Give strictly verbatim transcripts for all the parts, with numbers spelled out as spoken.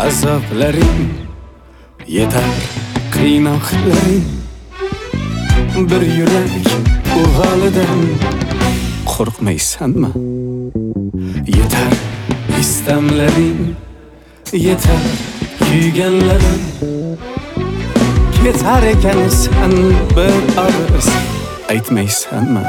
azoblaring yetar qiynoqlaring bir yurak o'g'alidan qo'rqmaysanmi yetar istamlaring yetar kuyganlarim ketar ekan sen bir og'iz aytmaysanmi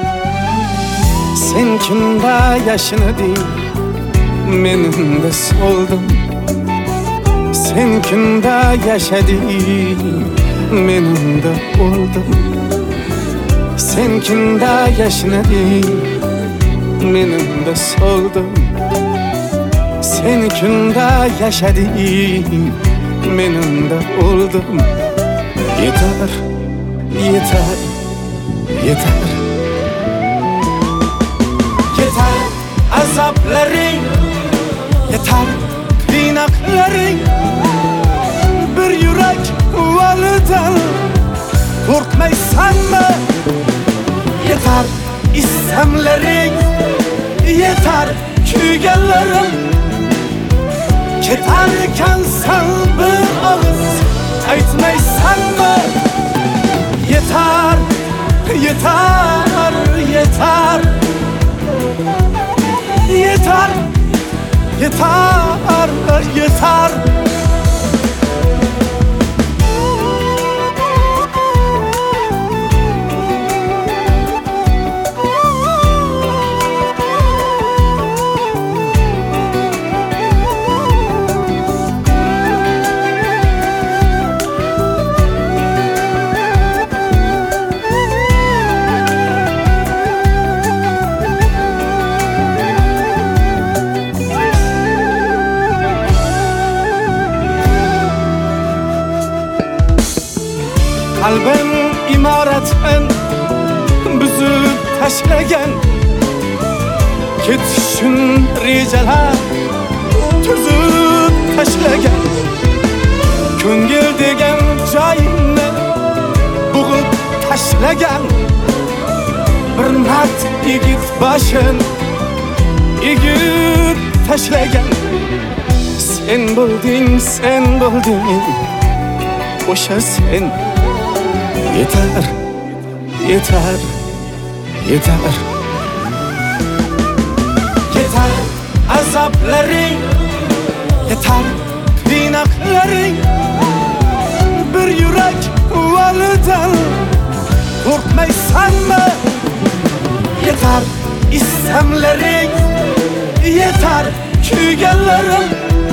sen kimda yashnading men unda so'ldim sen kimda yashading men unda o'ldim sen kimda yashnading men unda so'ldim sen kimda yashading men unda o'ldim yetar yetar yetar yetar azoblaring yetar qiynoqlaring bir yurak validan qo'rqmaysanmi yetar istamlaring yetar kuyganlarim ketar ekansan bir og'iz aytmaysanmi yetar yetar yetar yetar yetar yetar qalbim imoratdan buzib tashlagan ketishun rejalar tuzib tashlagan ko'ngil degan joyimni bug'ib tashlagan bir mard yigit boshin egib tashlagan sen bo'lding sen bo'lding o'sha sen yetar yetar yetar yetar azoblaring yetar qiynoqlaring bir yurak validan qo'rqmaysanmi yetar istamlaring yetar kuyganlarim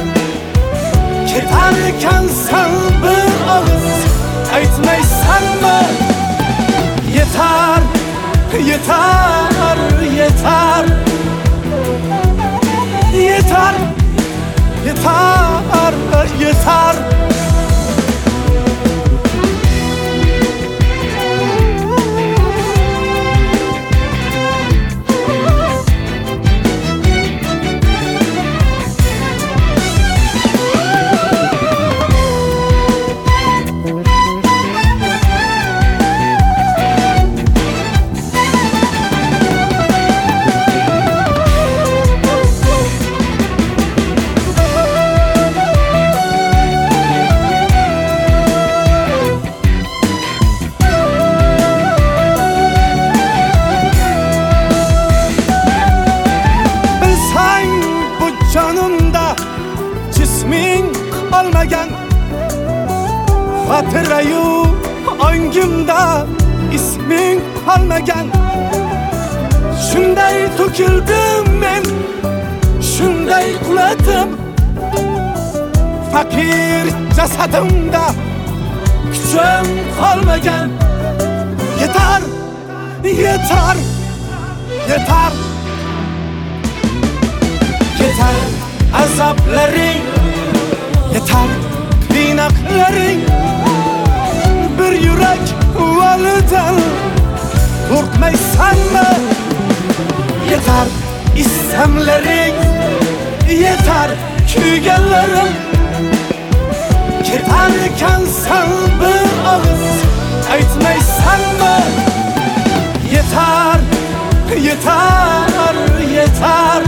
ketar ekansan bir og'iz aytmaysanmi yetar yetar yetar yetar yetar yetar qolmagan xotirayu ongimda isming qolmagan shunday to'kildim men shunday quladim faqir jasadimda kuchim qolmagan yetar yetar yetar yetar azoblaring yetar qiynoqlaring bir yurak validan qo'rqmaysanmi yetar istamlaring yetar kuyganlarim ketar ekansan bir og'iz aytmaysanmi yetar yetar yetar